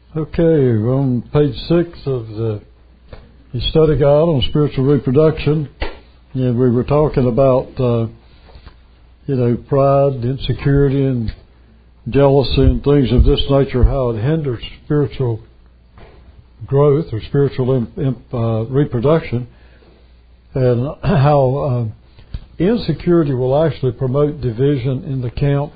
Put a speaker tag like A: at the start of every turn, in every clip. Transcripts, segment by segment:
A: Okay, we're on page 6 of the study guide on spiritual reproduction, and we were talking about, pride, insecurity, and jealousy, and things of this nature, how it hinders spiritual growth or spiritual reproduction, and how insecurity will actually promote division in the camp.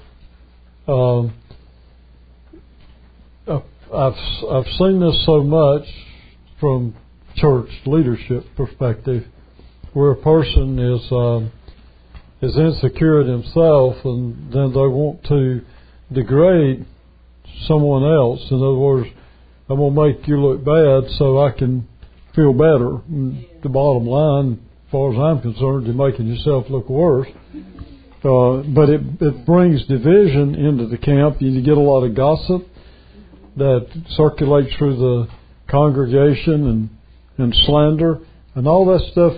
A: I've seen this so much from church leadership perspective, where a person is insecure in himself, and then they want to degrade someone else. In other words, I'm going to make you look bad so I can feel better. And the bottom line, as far as I'm concerned, you're making yourself look worse. But it brings division into the camp. You get a lot of gossip that circulates through the congregation and slander and all that stuff.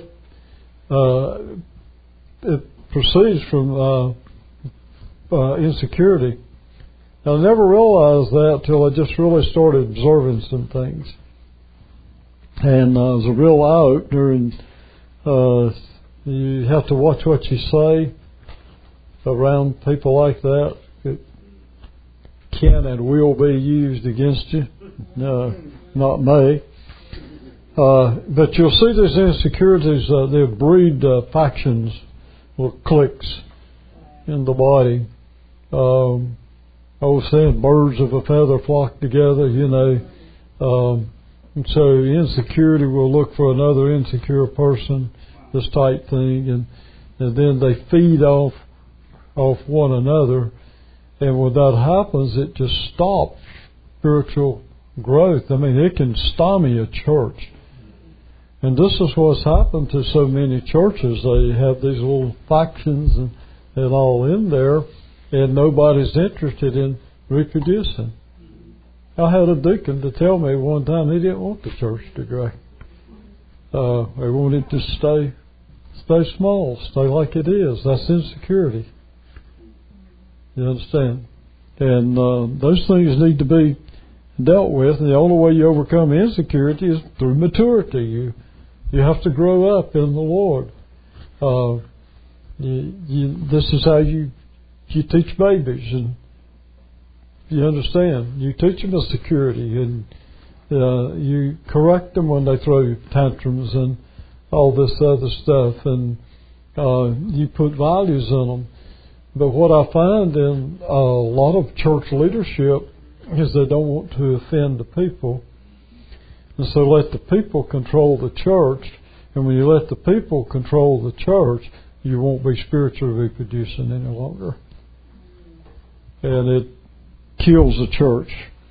A: It proceeds from insecurity. I never realized that till I just really started observing some things, and it was a real eye-opener. And you have to watch what you say around people like that. It can and will be used against you. Not may. But you'll see these insecurities, they breed factions or cliques in the body. I was saying birds of a feather flock together, and so insecurity will look for another insecure person, this type thing, and then they feed off one another. And when that happens, it just stops spiritual growth. I mean, it can stymie a church. And this is what's happened to so many churches. They have these little factions and all in there, and nobody's interested in reproducing. I had a deacon to tell me one time he didn't want the church to grow. They wanted to stay small, stay like it is. That's insecurity. You understand? And those things need to be dealt with, and the only way you overcome insecurity is through maturity. You have to grow up in the Lord. This is how you teach babies, and you understand. You teach them security, and you correct them when they throw tantrums and all this other stuff, and you put values in them. But what I find in a lot of church leadership is they don't want to offend the people. And so let the people control the church. And when you let the people control the church, you won't be spiritually reproducing any longer. And it kills the church.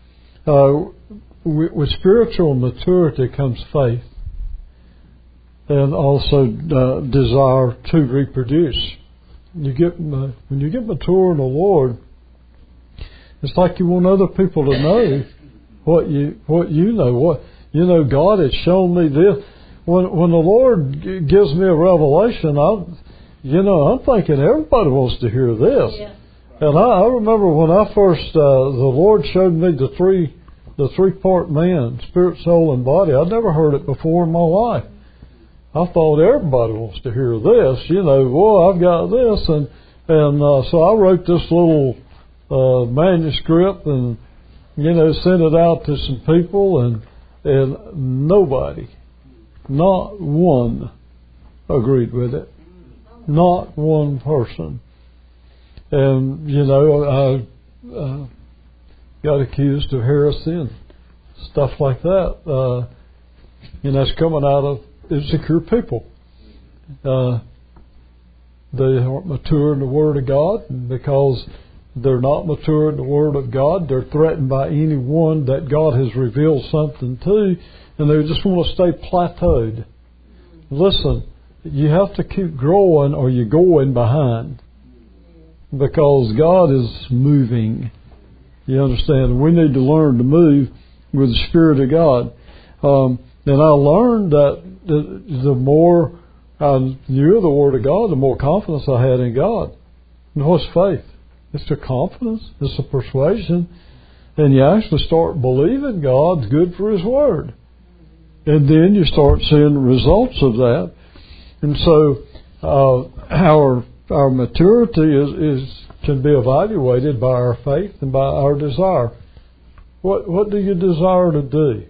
A: With spiritual maturity comes faith. And also desire to reproduce. When you get mature in the Lord, it's like you want other people to know what you know. God has shown me this. When the Lord gives me a revelation, I'm thinking everybody wants to hear this. Yeah. And I remember when I first the Lord showed me the three-part man, spirit, soul, and body. I'd never heard it before in my life. I thought everybody wants to hear this, I've got this, and so I wrote this little manuscript and sent it out to some people, and nobody, not one, agreed with it, not one person, and I got accused of heresy and stuff like that. That's coming out of insecure people. They aren't mature in the Word of God, and because they're not mature in the Word of God, they're threatened by anyone that God has revealed something to, and they just want to stay plateaued. Listen, you have to keep growing or you're going behind, because God is moving. You understand? We need to learn to move with the Spirit of God. And I learned that the more I knew the Word of God, the more confidence I had in God. And what's faith? It's a confidence. It's a persuasion. and you actually start believing God's good for His Word. And then you start seeing the results of that. And so our maturity can be evaluated by our faith and by our desire. What do you desire to do?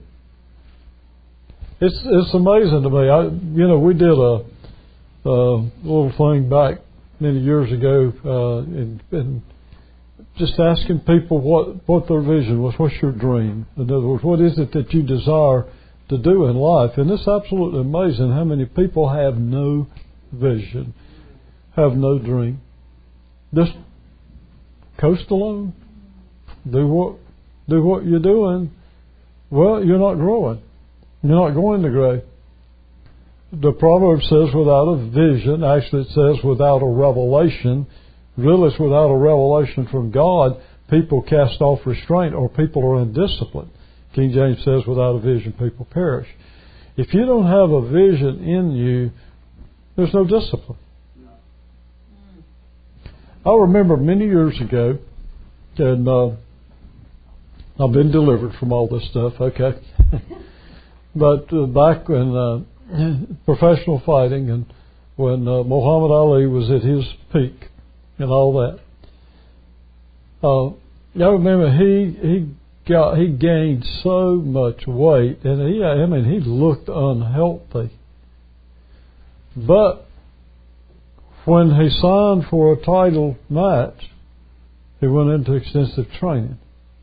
A: It's amazing to me. We did a little thing back many years ago, and just asking people what their vision was. What's your dream? In other words, what is it that you desire to do in life? And it's absolutely amazing how many people have no vision, have no dream. Just coast along. Do what you're doing. Well, you're not growing. You're not going to grow. The proverb says without a vision, actually it says without a revelation. Really it's without a revelation from God, people cast off restraint or people are undisciplined. King James says without a vision people perish. If you don't have a vision in you, there's no discipline. I remember many years ago, and I've been delivered from all this stuff, okay? But back when professional fighting and when Muhammad Ali was at his peak and all that, I remember he gained so much weight, and he looked unhealthy. But when he signed for a title match, he went into extensive training.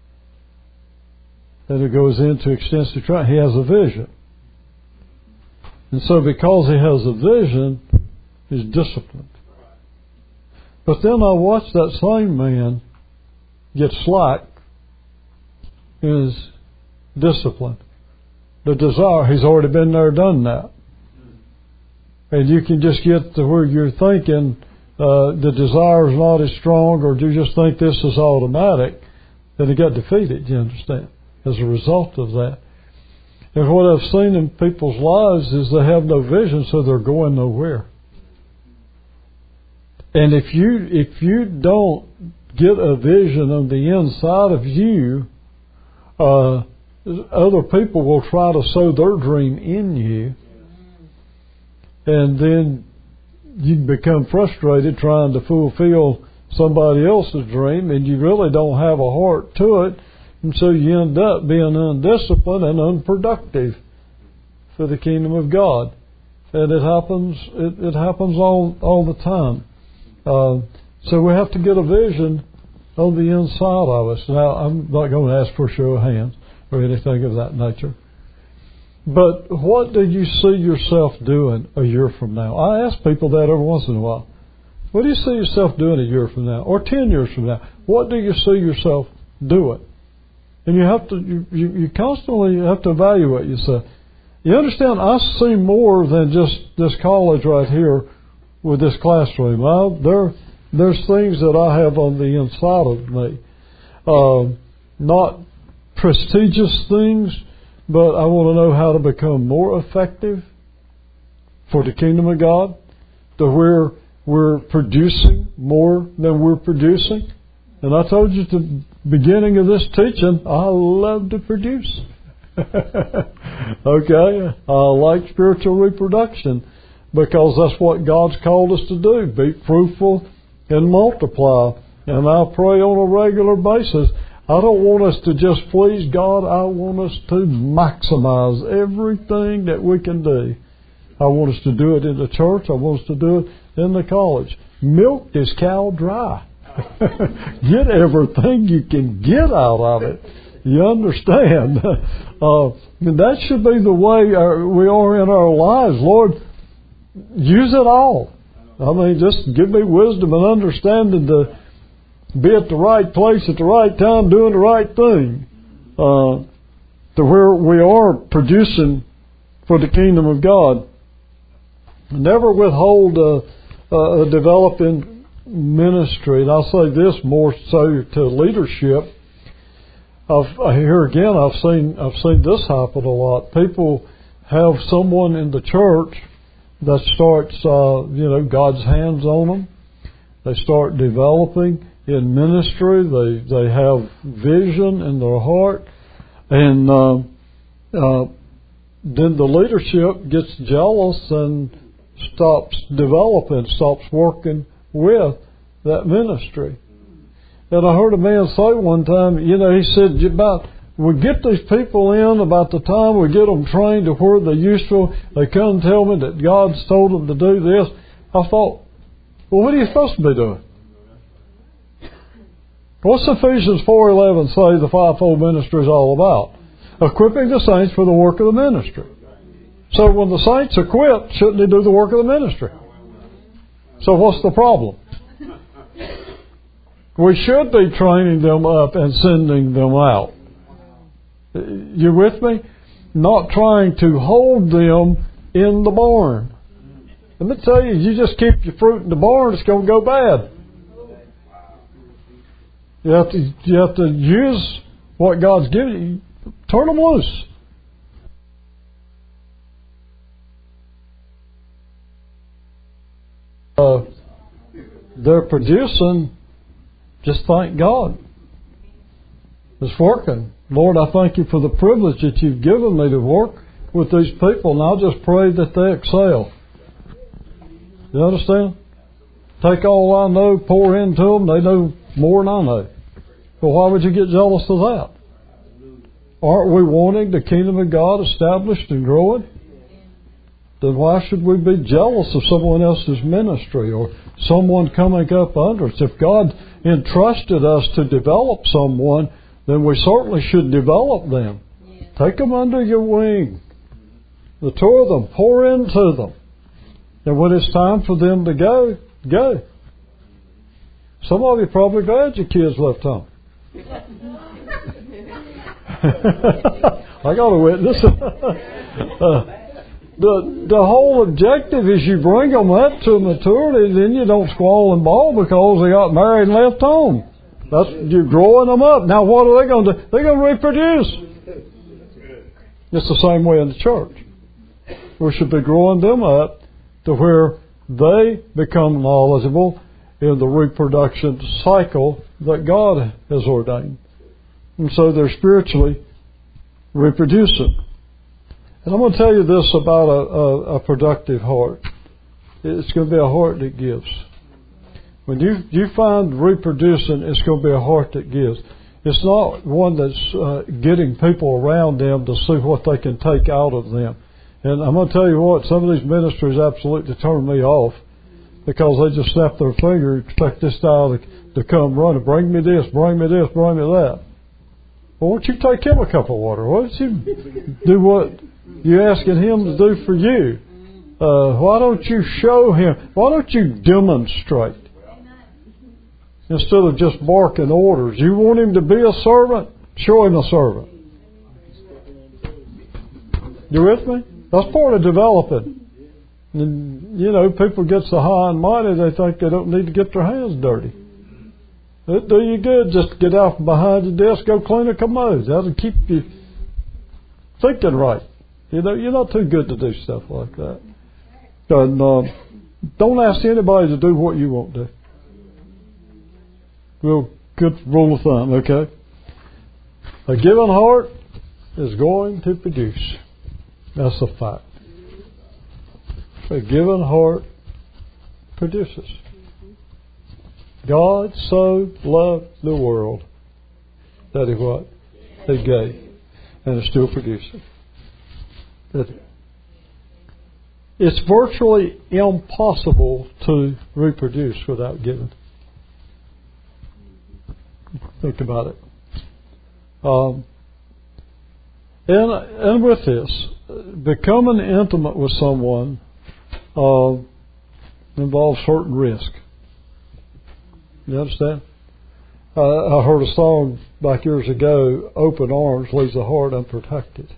A: And it goes into extensive training. He has a vision. And so because he has a vision, he's disciplined. But then I watched that same man get slack in his discipline. The desire, he's already been there, done that. And you can just get to where you're thinking the desire is not as strong, or you just think this is automatic, then he got defeated, you understand, as a result of that. And what I've seen in people's lives is they have no vision, so they're going nowhere. And if you don't get a vision on the inside of you, other people will try to sow their dream in you, and then you become frustrated trying to fulfill somebody else's dream, and you really don't have a heart to it, and so you end up being undisciplined and unproductive for the kingdom of God. And it happens. It happens all the time. So we have to get a vision on the inside of us. Now, I'm not going to ask for a show of hands or anything of that nature. But what do you see yourself doing a year from now? I ask people that every once in a while. What do you see yourself doing a year from now, or 10 years from now? What do you see yourself doing? And you have to, you constantly have to evaluate yourself. You understand? I see more than just this college right here with this classroom. There's things that I have on the inside of me, not prestigious things, but I want to know how to become more effective for the kingdom of God, to where we're producing more than we're producing. And I told you at the beginning of this teaching, I love to produce. Okay? I like spiritual reproduction because that's what God's called us to do. Be fruitful and multiply. And I pray on a regular basis. I don't want us to just please God. I want us to maximize everything that we can do. I want us to do it in the church. I want us to do it in the college. Milk this cow dry. Get everything you can get out of it. You understand? And that should be the way we are in our lives. Lord, use it all. I mean, just give me wisdom and understanding to be at the right place at the right time, doing the right thing, to where we are producing for the kingdom of God. Never withhold a developing ministry. And I'll say this more so to leadership. Here again, I've seen this happen a lot. People have someone in the church that starts, God's hands on them. They start developing, in ministry. They have vision in their heart, and then the leadership gets jealous and stops developing, stops working with that ministry. And I heard a man say one time, he said, we get these people in about the time we get them trained to where they're useful, they come and tell me that God's told them to do this. I thought, well, what are you supposed to be doing? What's Ephesians 4:11 say the fivefold ministry is all about? Equipping the saints for the work of the ministry. So when the saints are equipped, shouldn't they do the work of the ministry? So what's the problem? We should be training them up and sending them out. You with me? Not trying to hold them in the barn. Let me tell you, you just keep your fruit in the barn, it's going to go bad. You have to use what God's given you. Turn them loose. They're producing. Just thank God. It's working. Lord, I thank you for the privilege that you've given me to work with these people, and I'll just pray that they excel. You understand? Take all I know, pour into them. They know more than I know. Well, why would you get jealous of that? Aren't we wanting the kingdom of God established and growing? Then why should we be jealous of someone else's ministry or someone coming up under us? If God entrusted us to develop someone, then we certainly should develop them. Yeah. Take them under your wing. Mature them. Pour into them. And when it's time for them to go, go. Some of you are probably glad your kids left home. I got a witness. The whole objective is you bring them up to maturity, then you don't squall and bawl because they got married and left home. You're growing them up. Now what are they going to do? They're going to reproduce. It's the same way in the church. We should be growing them up to where they become knowledgeable in the reproduction cycle that God has ordained. And so they're spiritually reproducing. And I'm going to tell you this about a productive heart. It's going to be a heart that gives. When you find reproducing, it's going to be a heart that gives. It's not one that's getting people around them to see what they can take out of them. And I'm going to tell you what, some of these ministries absolutely turn me off because they just snap their finger and expect this guy to come running. Bring me this, bring me this, bring me that. Well, why don't you take him a cup of water? Why don't you do what you're asking him to do for you? Why don't you show him? Why don't you demonstrate? Instead of just barking orders. You want him to be a servant? Show him a servant. You with me? That's part of developing. And, people get so high and mighty they think they don't need to get their hands dirty. It'll do you good just get out from behind the desk, go clean a commode. That'll keep you thinking right. You're not too good to do stuff like that. And don't ask anybody to do what you won't do. Real good rule of thumb, okay? A given heart is going to produce. That's a fact. A given heart produces. God so loved the world that He what? He gave. And is still producing. It's virtually impossible to reproduce without giving. Think about it. And with this, becoming intimate with someone involves certain risk. You understand? I heard a song back years ago, "Open arms leaves the heart unprotected."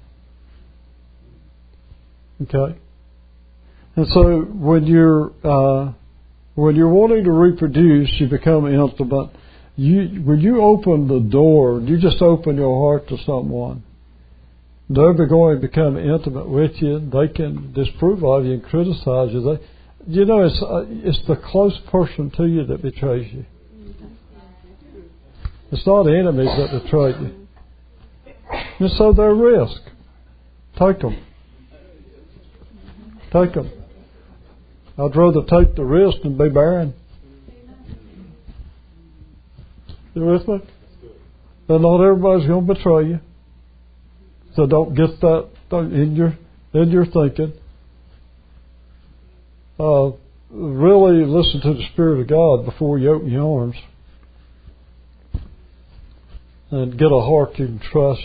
A: Okay? And so when you're wanting to reproduce, you become intimate. When you open the door, you just open your heart to someone. They're going to become intimate with you. They can disapprove of you and criticize you. It's the close person to you that betrays you. It's not enemies that betray you. And so they're risk. Take them. Take them. I'd rather take the risk than be barren. You with me? But not everybody's going to betray you. So don't get that in your thinking. Really listen to the Spirit of God before you open your arms. And get a heart you can trust.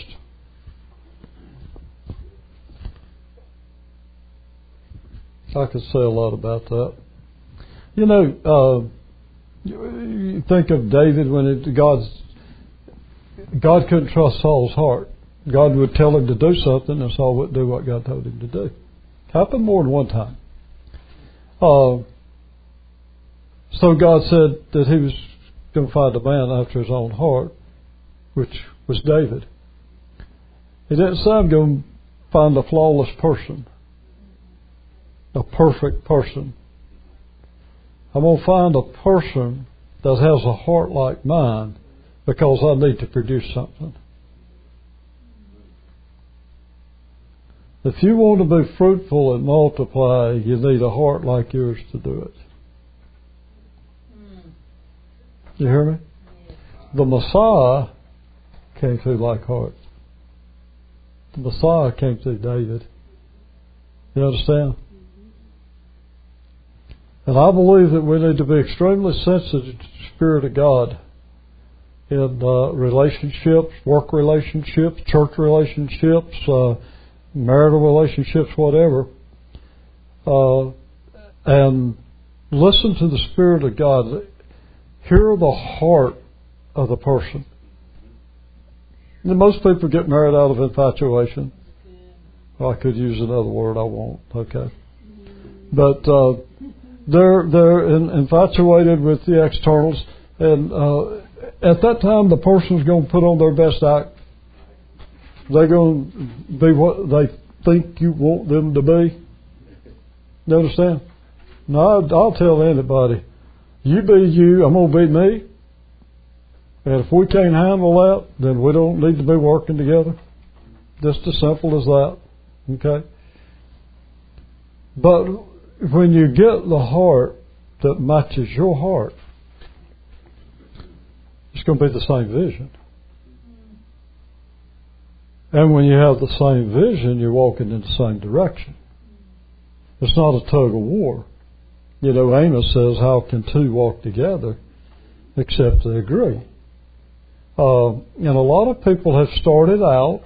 A: I could say a lot about that. You know, you think of David when God couldn't trust Saul's heart. God would tell him to do something and Saul wouldn't do what God told him to do. Happened more than one time. So God said that he was going to find a man after his own heart, which was David. He didn't say I'm going to find a flawless person, a perfect person. I'm going to find a person that has a heart like mine because I need to produce something. If you want to be fruitful and multiply, you need a heart like yours to do it. You hear me? The Messiah came through like heart. The Messiah came through David. You understand? And I believe that we need to be extremely sensitive to the Spirit of God in relationships, work relationships, church relationships, marital relationships, whatever. And listen to the Spirit of God. Hear the heart of the person. And most people get married out of infatuation. Well, I could use another word, I won't. Okay. But they're infatuated with the externals, and at that time the person's going to put on their best act. They're going to be what they think you want them to be. You understand? No, I'll tell anybody, you be you, I'm going to be me. And if we can't handle that, then we don't need to be working together. Just as simple as that. Okay? But when you get the heart that matches your heart, it's going to be the same vision. And when you have the same vision, you're walking in the same direction. It's not a tug of war. You know, Amos says, how can two walk together except they agree? And a lot of people have started out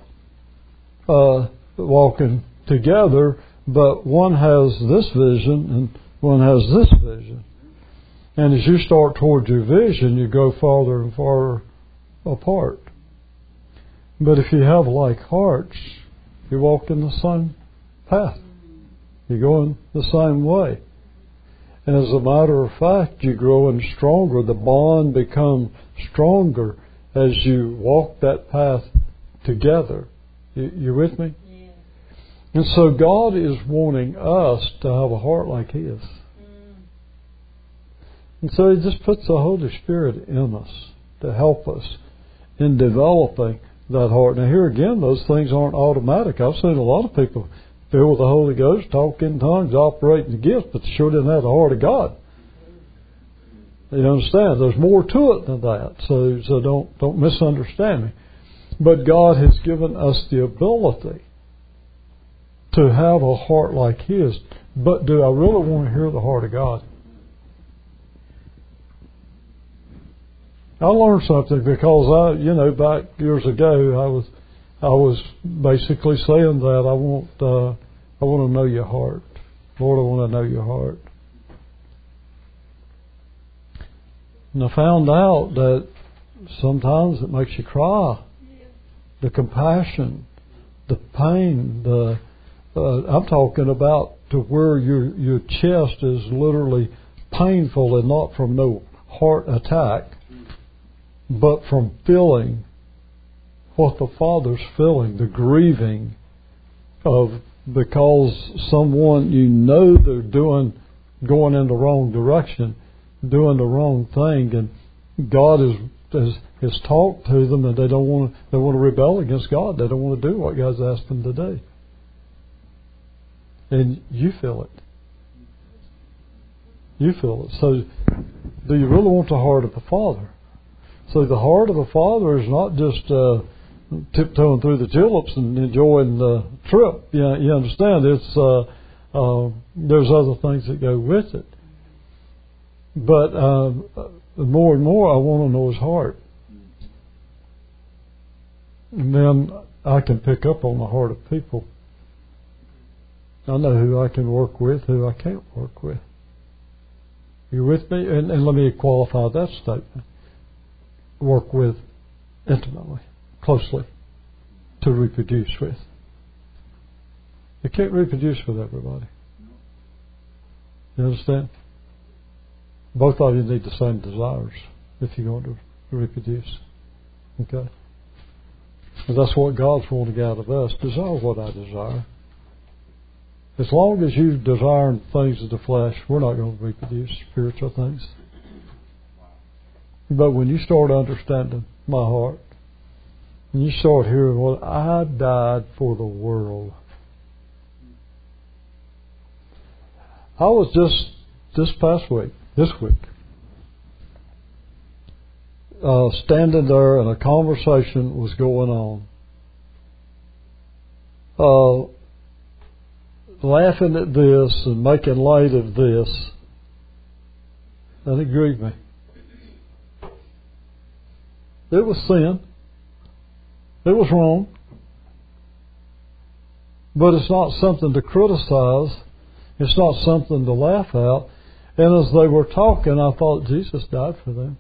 A: walking together, but one has this vision and one has this vision. And as you start towards your vision, you go farther and farther apart. But if you have like hearts, you walk in the same path. You're going the same way. And as a matter of fact, you're growing stronger. The bond becomes stronger as you walk that path together. You with me? Yeah. And so God is wanting us to have a heart like His. And so He just puts the Holy Spirit in us to help us in developing that heart. Now here again, those things aren't automatic. I've seen a lot of people filled with the Holy Ghost, talk in tongues, operate in the gifts, but they sure didn't have the heart of God. You understand? There's more to it than that. So don't misunderstand me. But God has given us the ability to have a heart like His. But do I really want to hear the heart of God? I learned something because back years ago, I was basically saying that I want to know your heart. Lord, I want to know your heart. And I found out that sometimes it makes you cry. The compassion, the pain, I'm talking about to where your chest is literally painful, and not from no heart attack, but from feeling what the Father's feeling, the grieving of, because someone they're going in the wrong direction, doing the wrong thing, and God is has talked to them, and they want to rebel against God. They don't want to do what God's asked them to do. And you feel it. You feel it. So, do you really want the heart of the Father? So the heart of the Father is not just tiptoeing through the tulips and enjoying the trip. You understand? It's there's other things that go with it. But more and more, I want to know His heart. And then I can pick up on the heart of people. I know who I can work with, who I can't work with. You with me? And let me qualify that statement. Work with intimately, closely, to reproduce with. You can't reproduce with everybody. You understand? Both of you need the same desires if you're going to reproduce. Okay? And that's what God's wanting out of us. Desire what I desire. As long as you desire things of the flesh, we're not going to reproduce spiritual things. But when you start understanding my heart, and you start hearing, well, I died for the world. I was just this week, standing there and a conversation was going on. Laughing at this and making light of this, and it grieved me. It was sin. It was wrong. But it's not something to criticize. It's not something to laugh at. And as they were talking, I thought, Jesus died for them.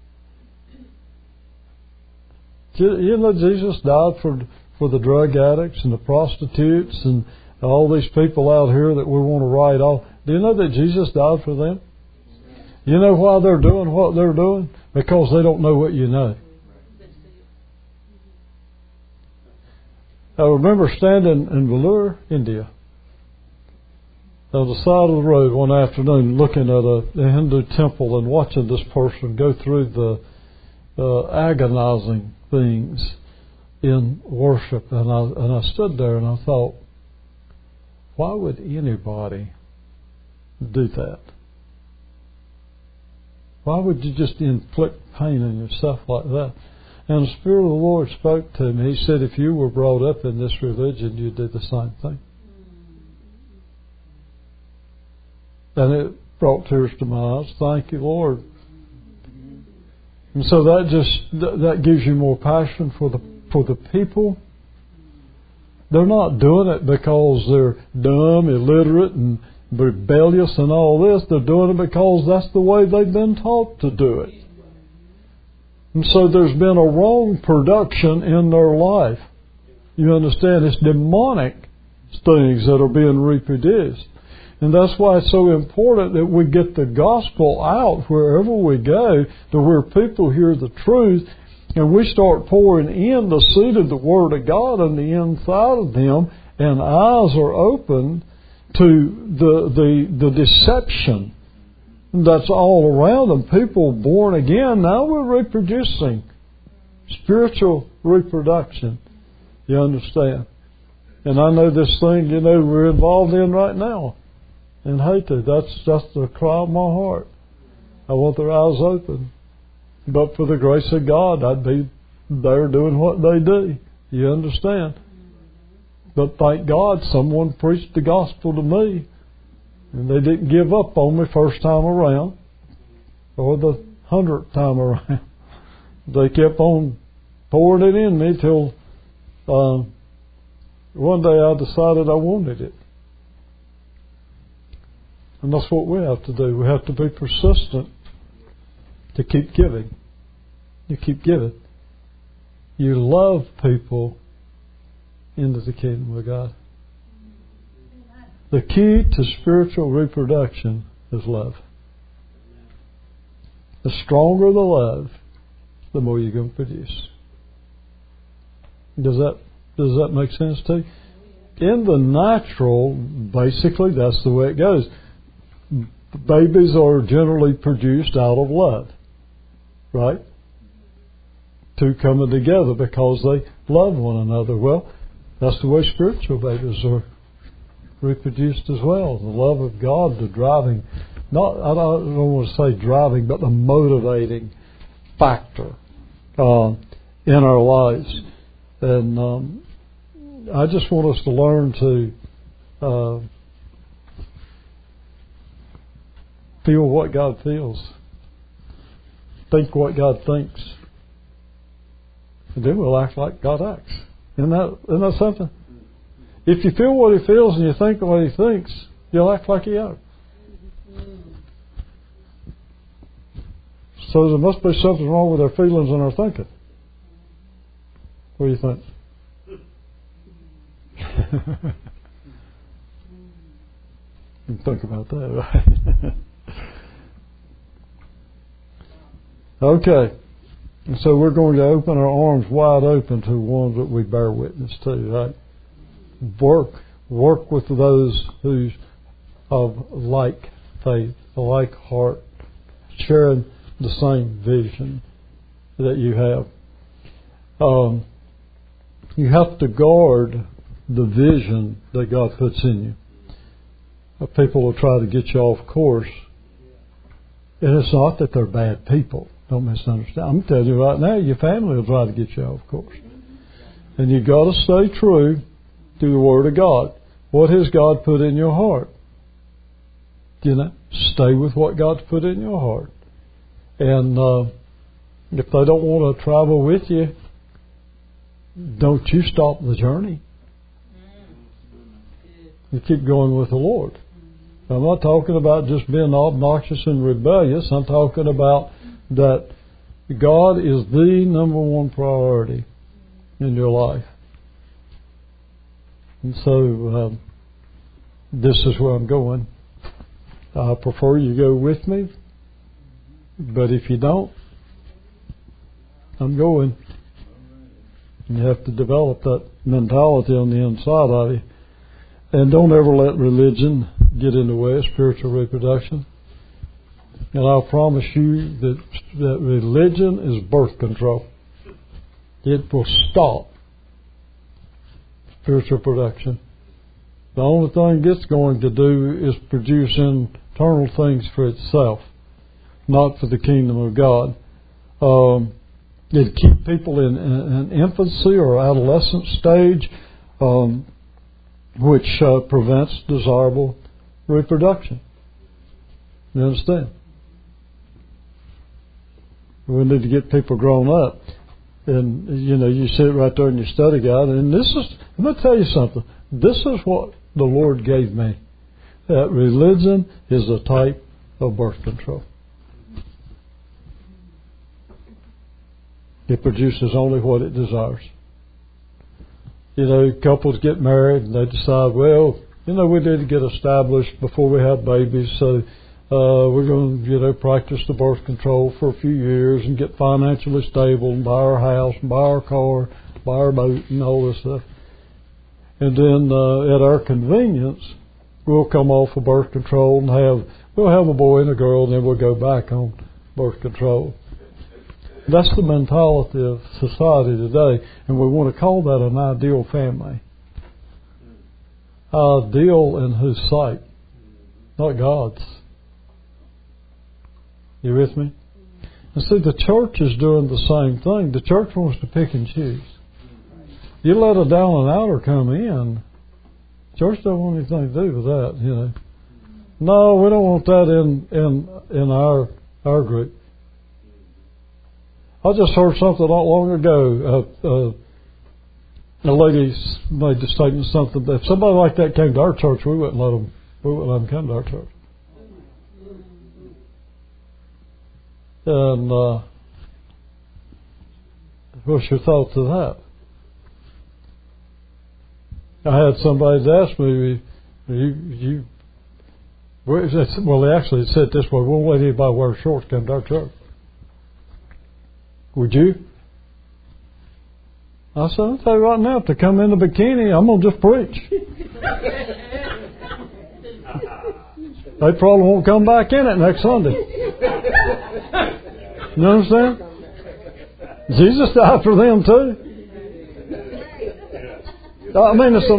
A: You know, Jesus died for the drug addicts and the prostitutes and all these people out here that we want to write off. Do you know that Jesus died for them? You know why they're doing what they're doing? Because they don't know what you know. I remember standing in Vellore, India, on the side of the road one afternoon looking at a Hindu temple and watching this person go through the agonizing things in worship. And I stood there and I thought, why would anybody do that? Why would you just inflict pain on yourself like that? And the Spirit of the Lord spoke to me. He said, if you were brought up in this religion, you'd do the same thing. And it brought tears to my eyes. Thank you, Lord. And so that gives you more passion for the people. They're not doing it because they're dumb, illiterate, and rebellious and all this. They're doing it because that's the way they've been taught to do it. And so there's been a wrong production in their life. You understand? It's demonic things that are being reproduced. And that's why it's so important that we get the gospel out wherever we go, to where people hear the truth, and we start pouring in the seed of the Word of God on the inside of them, and eyes are open to the deception that's all around them. People born again, now we're reproducing. Spiritual reproduction. You understand? And I know this thing, we're involved in right now. In Haiti, that's the cry of my heart. I want their eyes open. But for the grace of God, I'd be there doing what they do. You understand? But thank God someone preached the gospel to me. And they didn't give up on me first time around. Or the 100th time around. They kept on pouring it in me till one day I decided I wanted it. And that's what we have to do. We have to be persistent to keep giving. You keep giving. You love people into the kingdom of God. The key to spiritual reproduction is love. The stronger the love, the more you're going to produce. Does that make sense to you? In the natural, basically, that's the way it goes. Babies are generally produced out of love. Right? two coming together because they love one another. Well, that's the way spiritual babies are reproduced as well. The love of God, the driving, I don't want to say driving, but the motivating factor in our lives. And I just want us to learn to feel what God feels, think what God thinks, and then we'll act like God acts. Isn't that something? If you feel what He feels and you think what He thinks, you'll act like He acts. So there must be something wrong with our feelings and our thinking. What do you think? You can think about that, right? Okay. And so we're going to open our arms wide open to ones that we bear witness to, right? Work with those who of like faith, like heart, sharing the same vision that you have. You have to guard the vision that God puts in you. People will try to get you off course. And it's not that they're bad people. Don't misunderstand. I'm telling you right now, your family will try to get you off course. And you've got to stay true to the Word of God. What has God put in your heart? Stay with what God's put in your heart. And if they don't want to travel with you, don't you stop the journey. You keep going with the Lord. I'm not talking about just being obnoxious and rebellious. I'm talking about that God is the number one priority in your life. And so this is where I'm going. I prefer you go with me. But if you don't, I'm going. And you have to develop that mentality on the inside of you. And don't ever let religion get in the way of spiritual reproduction. And I'll promise you that religion is birth control. It will stop spiritual production. The only thing it's going to do is produce internal things for itself, not for the kingdom of God. It keep people in infancy or adolescent stage, which prevents desirable reproduction. You understand? We need to get people grown up. And, you sit right there in your study guide, and I'm going to tell you something. This is what the Lord gave me. That religion is a type of birth control. It produces only what it desires. Couples get married and they decide, well, we need to get established before we have babies, so we're going to, practice the birth control for a few years and get financially stable and buy our house and buy our car, buy our boat and all this stuff. And then at our convenience, we'll come off of birth control and we'll have a boy and a girl, and then we'll go back on birth control. That's the mentality of society today, and we want to call that an ideal family. Ideal in whose sight? Not God's. You with me? And see, the church is doing the same thing. The church wants to pick and choose. You let a down and outer come in, church don't want anything to do with that, No, we don't want that in our group. I just heard something not long ago. A lady made the statement something that if somebody like that came to our church, we wouldn't let them come to our church. And what's your thoughts of that? I had somebody ask me, well, they actually said this way, we won't let anybody wear shorts come to our church. Would you? I said, I'll tell you right now, if they come in a bikini, I'm going to just preach. They probably won't come back in it next Sunday. You understand? Jesus died for them too. I mean, it's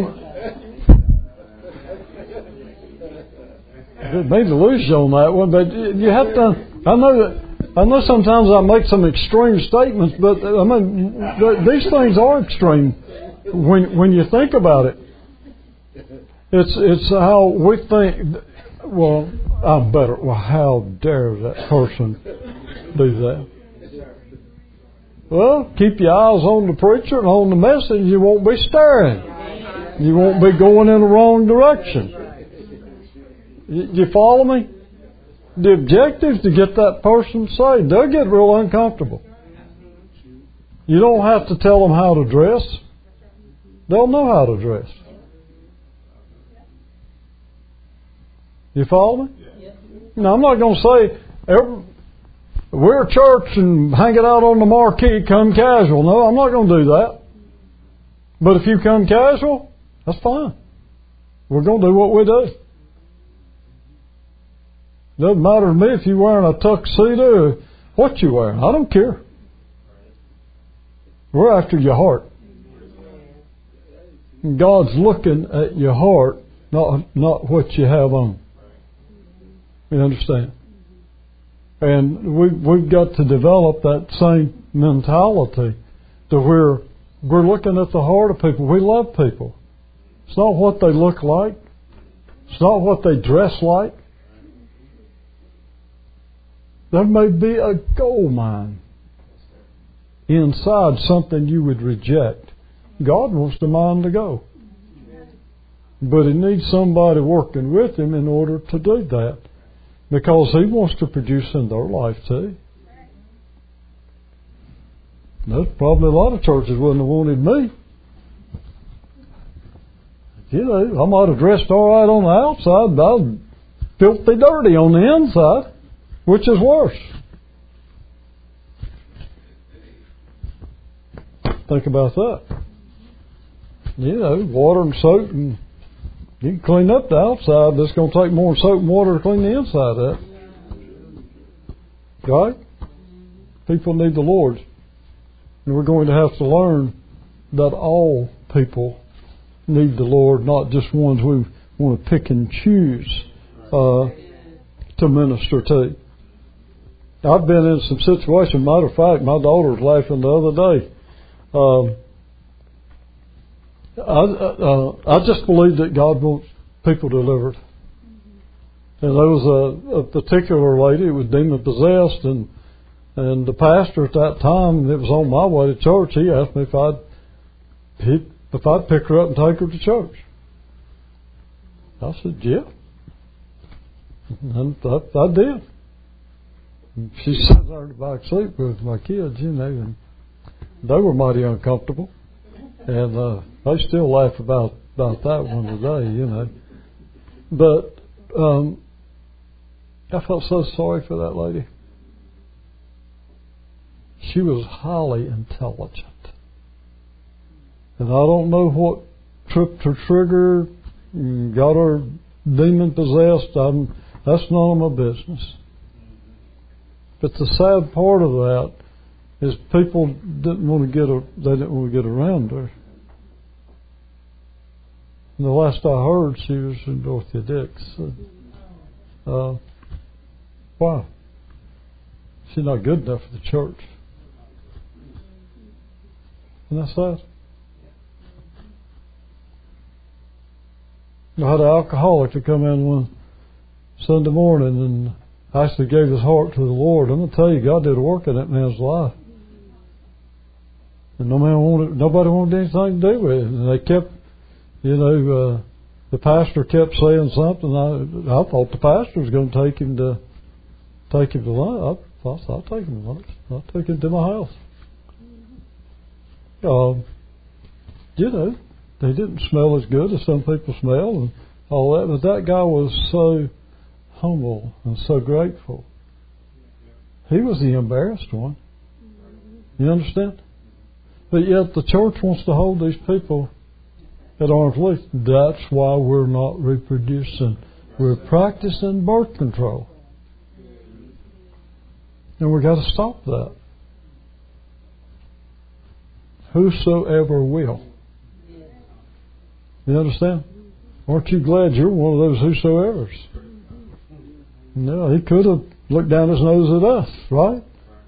A: I didn't mean to lose you on that one, but you have to. I know sometimes I make some extreme statements, but I mean these things are extreme when you think about it. It's how we think. Well, I'm better. Well, how dare that person do that? Well, keep your eyes on the preacher and on the message. You won't be staring. You won't be going in the wrong direction. You follow me? The objective is to get that person saved. They'll get real uncomfortable. You don't have to tell them how to dress. They'll know how to dress. You follow me? Now, I'm not going to say we're a church and hang it out on the marquee, come casual. No, I'm not going to do that. But if you come casual, that's fine. We're going to do what we do. Doesn't matter to me if you're wearing a tuxedo or what you're wearing. I don't care. We're after your heart. And God's looking at your heart, not what you have on. You understand? And we've got to develop that same mentality to where we're looking at the heart of people. We love people. It's not what they look like. It's not what they dress like. There may be a gold mine inside something you would reject. God wants the mine to go. But He needs somebody working with Him in order to do that. Because He wants to produce in their life too. There's probably a lot of churches wouldn't have wanted me. You know, I might have dressed all right on the outside, but I was filthy dirty on the inside. Which is worse? Think about that. You know, water and soap, and you can clean up the outside, but it's going to take more soap and water to clean the inside up. Right? People need the Lord. And we're going to have to learn that all people need the Lord, not just ones we want to pick and choose to minister to. I've been in some situations. Matter of fact, my daughter was laughing the other day. I just believe that God wants people delivered. And there was a particular lady who was demon possessed, and the pastor at that time, it was on my way to church. He asked me if I'd pick her up and take her to church. I said, yeah, and I did. She sat there in the back seat with my kids, you know, and they were mighty uncomfortable. And they still laugh about that one today, you know. But I felt so sorry for that lady. She was highly intelligent. And I don't know what tripped her trigger, got her demon possessed. That's none of my business. But the sad part of that is people didn't want to get around her. And the last I heard, she was in Dorothea Dix. Why? She's not good enough for the church. And that's sad. I had an alcoholic to come in one Sunday morning and actually gave his heart to the Lord. I'm going to tell you, God did a work in that man's life. And nobody wanted anything to do with it. And they kept, the pastor kept saying something. I thought the pastor was going to take him to lunch. I'll take him to lunch. I'll take him to my house. They didn't smell as good as some people smell and all that, but that guy was so humble and so grateful. He was the embarrassed one. You understand? But yet the church wants to hold these people at arm's length. That's why we're not reproducing. We're practicing birth control. And we've got to stop that. whosoever will. You understand? Aren't you glad you're one of those whosoevers? No, he could have looked down his nose at us, right?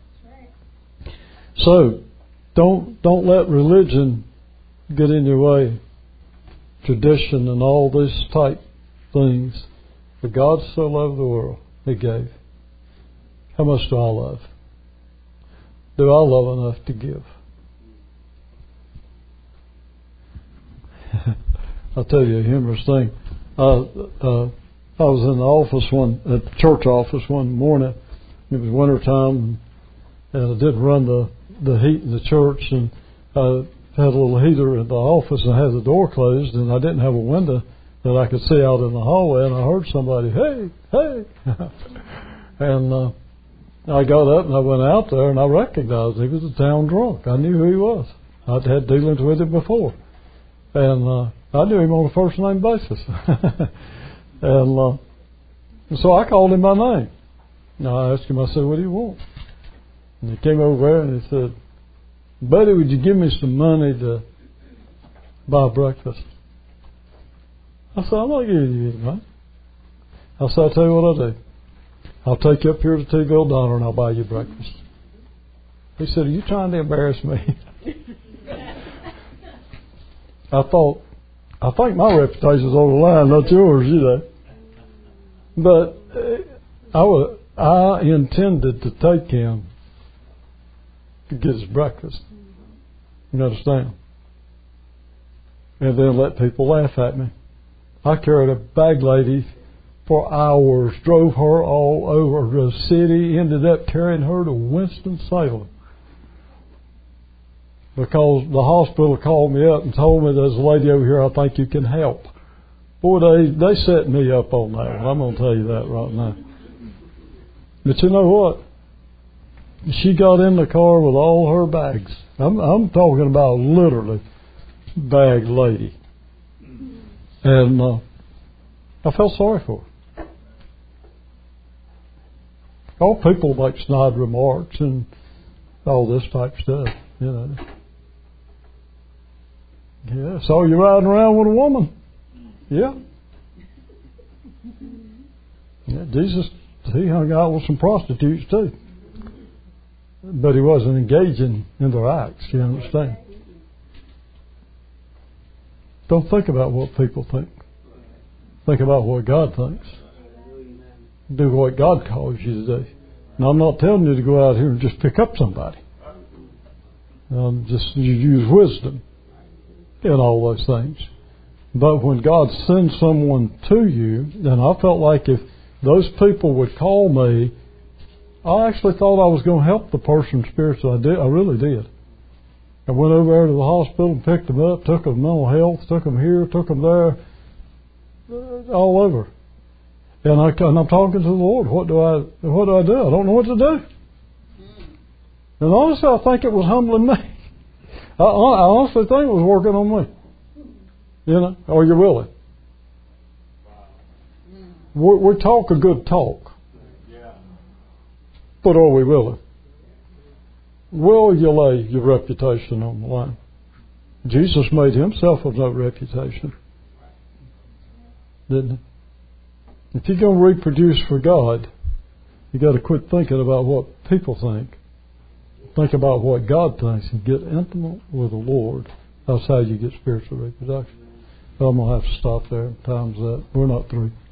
A: So, don't let religion get in your way, tradition and all these type things. For God so loved the world, He gave. How much do I love? Do I love enough to give? I'll tell you a humorous thing. I was in the office at the church office one morning. It was winter time, and I didn't run the heat in the church, and I had a little heater in the office, and I had the door closed, and I didn't have a window that I could see out in the hallway, and I heard somebody, hey, hey. And I got up and I went out there, and I recognized he was a town drunk. I knew who he was. I'd had dealings with him before. And I knew him on a first name basis. And so I called him by name. Now I asked him, I said, what do you want? And he came over there and he said, buddy, would you give me some money to buy breakfast? I said, I'm not giving you any money. I said, I'll tell you what I'll do. I'll take you up here to T-Bill Donner and I'll buy you breakfast. He said, are you trying to embarrass me? I think my reputation's on the line, not yours, you know. But I intended to take him to get his breakfast. You understand? And then let people laugh at me. I carried a bag lady for hours, drove her all over the city, ended up carrying her to Winston-Salem. Because the hospital called me up and told me there's a lady over here I think you can help. Boy, they set me up on that one. I'm going to tell you that right now. But you know what? She got in the car with all her bags. I'm talking about literally bag lady. And I felt sorry for her. All people make snide remarks and all this type stuff, you know. Yeah, so you're riding around with a woman. Yeah. Yeah, Jesus, he hung out with some prostitutes too. But he wasn't engaging in their acts, you understand? Don't think about what people think. Think about what God thinks. Do what God calls you to do. Now, I'm not telling you to go out here and just pick up somebody. Just you use wisdom in all those things. But when God sends someone to you, then I felt like if those people would call me, I actually thought I was going to help the person spiritually. I really did. I went over there to the hospital and picked them up, took them mental health, took them here, took them there, all over. And I'm talking to the Lord. What do I do? I don't know what to do. And honestly, I think it was humbling me. I honestly think it was working on me. You know, are you willing? We talk a good talk. But are we willing? Will you lay your reputation on the line? Jesus made himself of no reputation. Didn't he? If you're going to reproduce for God, you got to quit thinking about what people think. Think about what God thinks and get intimate with the Lord. That's how you get spiritual reproduction. I'm going to have to stop there. Time's up. We're not through.